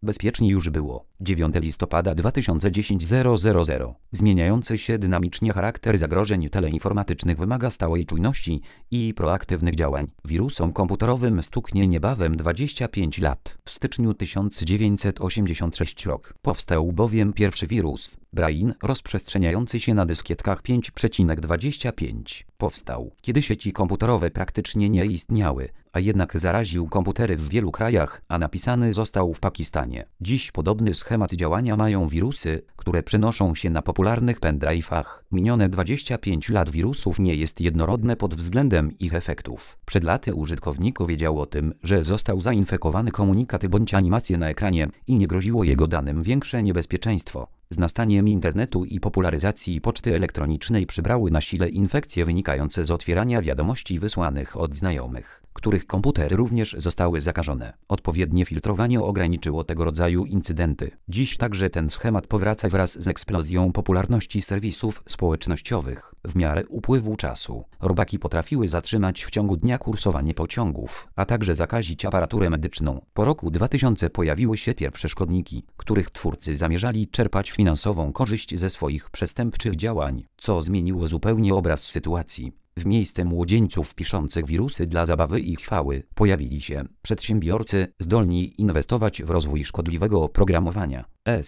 Bezpiecznie już było. 9 listopada 2010 000. Zmieniający się dynamicznie charakter zagrożeń teleinformatycznych wymaga stałej czujności i proaktywnych działań. Wirusom komputerowym stuknie niebawem 25 lat. W styczniu 1986 rok powstał bowiem pierwszy wirus, Brain, rozprzestrzeniający się na dyskietkach 5,25. Powstał, kiedy sieci komputerowe praktycznie nie istniały, a jednak zaraził komputery w wielu krajach, a napisany został w Pakistanie. Dziś podobny schemat działania mają wirusy, które przenoszą się na popularnych pendrive'ach. Minione 25 lat wirusów nie jest jednorodne pod względem ich efektów. Przed laty użytkownik wiedział o tym, że został zainfekowany komunikat bądź animację na ekranie i nie groziło jego danym większe niebezpieczeństwo. Z nastaniem internetu i popularyzacji poczty elektronicznej przybrały na sile infekcje wynikające z otwierania wiadomości wysłanych od znajomych, których komputery również zostały zakażone. Odpowiednie filtrowanie ograniczyło tego rodzaju incydenty. Dziś także ten schemat powraca wraz z eksplozją popularności serwisów społecznościowych. W miarę upływu czasu robaki potrafiły zatrzymać w ciągu dnia kursowanie pociągów, a także zakazić aparaturę medyczną. Po roku 2000 pojawiły się pierwsze szkodniki, których twórcy zamierzali czerpać finansową korzyść ze swoich przestępczych działań, co zmieniło zupełnie obraz sytuacji. W miejsce młodzieńców piszących wirusy dla zabawy i chwały pojawili się przedsiębiorcy zdolni inwestować w rozwój szkodliwego oprogramowania.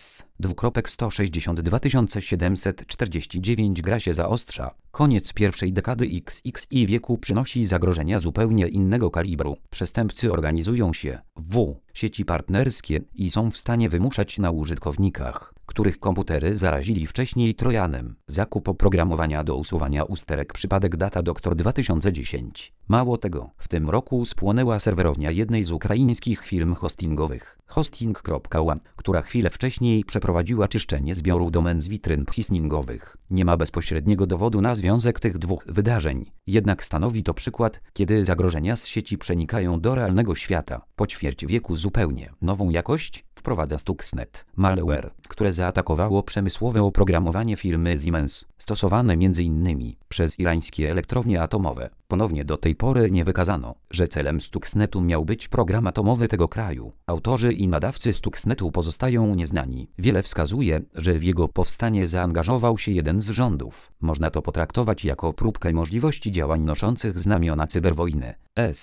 S.162 749 gra się zaostrza. Koniec pierwszej dekady XXI wieku przynosi zagrożenia zupełnie innego kalibru. Przestępcy organizują się w sieci partnerskie i są w stanie wymuszać na użytkownikach, których komputery zarazili wcześniej trojanem, zakup oprogramowania do usuwania usterek. Przypadek data doktor 2010. Mało tego, w tym roku spłonęła serwerownia jednej z ukraińskich firm hostingowych, hosting.com, która chwilę wcześniej przeprowadziła czyszczenie zbioru domen z witryn hostingowych. Nie ma bezpośredniego dowodu na związek tych dwóch wydarzeń, jednak stanowi to przykład, kiedy zagrożenia z sieci przenikają do realnego świata. Po ćwierć wieku zupełnie nową jakość wprowadza Stuxnet, malware, które zaatakowało przemysłowe oprogramowanie firmy Siemens, stosowane m.in. przez irańskie elektrownie atomowe. Ponownie do tej pory nie wykazano, że celem Stuxnetu miał być program atomowy tego kraju. Autorzy i nadawcy Stuxnetu pozostają nieznani. Wiele wskazuje, że w jego powstanie zaangażował się jeden z rządów. Można to potraktować jako próbkę możliwości działań noszących znamiona cyberwojny.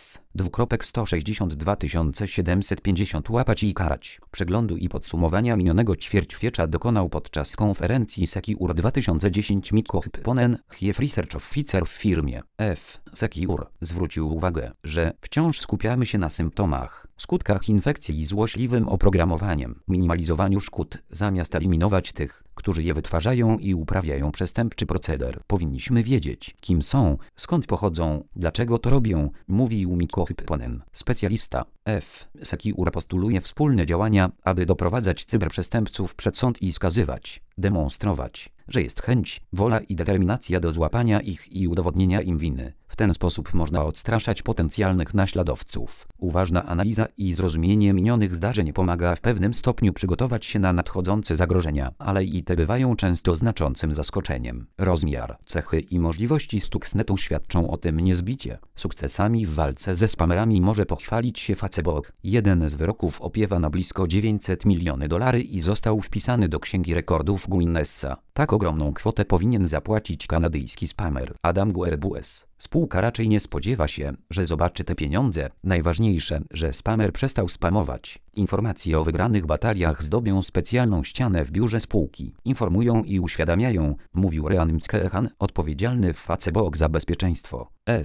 S.162 750 łapać i karać. Przeglądu i podsumowania minionego ćwierćwiecza dokonał podczas konferencji Secure 2010 Mikko Hypponen, Chief Research Officer w firmie F-Secure. Zwrócił uwagę, że wciąż skupiamy się na symptomach, skutkach infekcji i złośliwym oprogramowaniem, minimalizowaniu szkód, zamiast eliminować tych, którzy je wytwarzają i uprawiają przestępczy proceder. Powinniśmy wiedzieć, kim są, skąd pochodzą, dlaczego to robią, mówił Mikko Hypponen. Specjalista F-Secure postuluje wspólne działania, aby doprowadzać cyberprzestępców przed sąd i skazywać, demonstrować, że jest chęć, wola i determinacja do złapania ich i udowodnienia im winy. W ten sposób można odstraszać potencjalnych naśladowców. Uważna analiza i zrozumienie minionych zdarzeń pomaga w pewnym stopniu przygotować się na nadchodzące zagrożenia, ale i te bywają często znaczącym zaskoczeniem. Rozmiar, cechy i możliwości Stuxnetu świadczą o tym niezbicie. Sukcesami w walce ze spamerami może pochwalić się Facebook. Jeden z wyroków opiewa na blisko $900 miliony i został wpisany do Księgi Rekordów Guinnessa. Tak ogromną kwotę powinien zapłacić kanadyjski spamer Adam Guerboues. Spółka raczej nie spodziewa się, że zobaczy te pieniądze. Najważniejsze, że spamer przestał spamować. Informacje o wygranych bataliach zdobią specjalną ścianę w biurze spółki. Informują i uświadamiają, mówił Ryan Mckehan, odpowiedzialny w Facebook za bezpieczeństwo.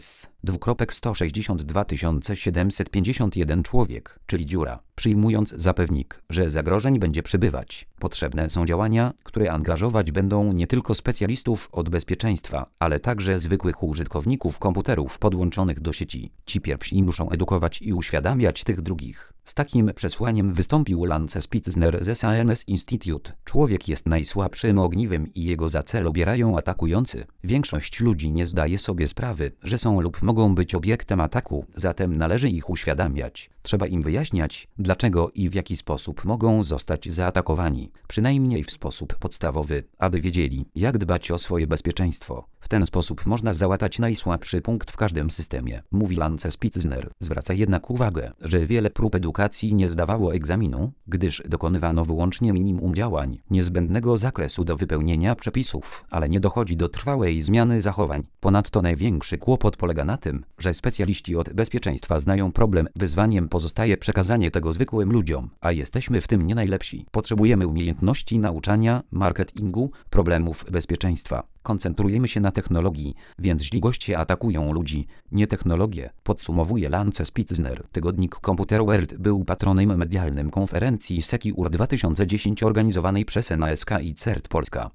S.162 751 człowiek, czyli dziura. Przyjmując zapewnik, że zagrożeń będzie przybywać, potrzebne są działania, które angażować będą nie tylko specjalistów od bezpieczeństwa, ale także zwykłych użytkowników komputerów podłączonych do sieci. Ci pierwsi muszą edukować i uświadamiać tych drugich. Z takim przesłaniem wystąpił Lance Spitzner ze Science Institute. Człowiek jest najsłabszym ogniwem i jego za cel obierają atakujący. Większość ludzi nie zdaje sobie sprawy, że są lub mogą być obiektem ataku, zatem należy ich uświadamiać. Trzeba im wyjaśniać, dlaczego i w jaki sposób mogą zostać zaatakowani, przynajmniej w sposób podstawowy, aby wiedzieli, jak dbać o swoje bezpieczeństwo. W ten sposób można załatać najsłabszy punkt w każdym systemie, mówi Lance Spitzner. Zwraca jednak uwagę, że wiele prób edukacji nie zdawało egzaminu, gdyż dokonywano wyłącznie minimum działań niezbędnego zakresu do wypełnienia przepisów, ale nie dochodzi do trwałej zmiany zachowań. Ponadto największy kłopot polega na tym, że specjaliści od bezpieczeństwa znają problem. Wyzwaniem pozostaje przekazanie tego zwykłym ludziom, a jesteśmy w tym nie najlepsi. Potrzebujemy umiejętności nauczania, marketingu, problemów bezpieczeństwa. Koncentrujemy się na technologii, więc źli goście atakują ludzi, nie technologię, podsumowuje Lance Spitzner. Tygodnik Computer World był patronem medialnym konferencji Secure 2010 organizowanej przez NASK i CERT Polska.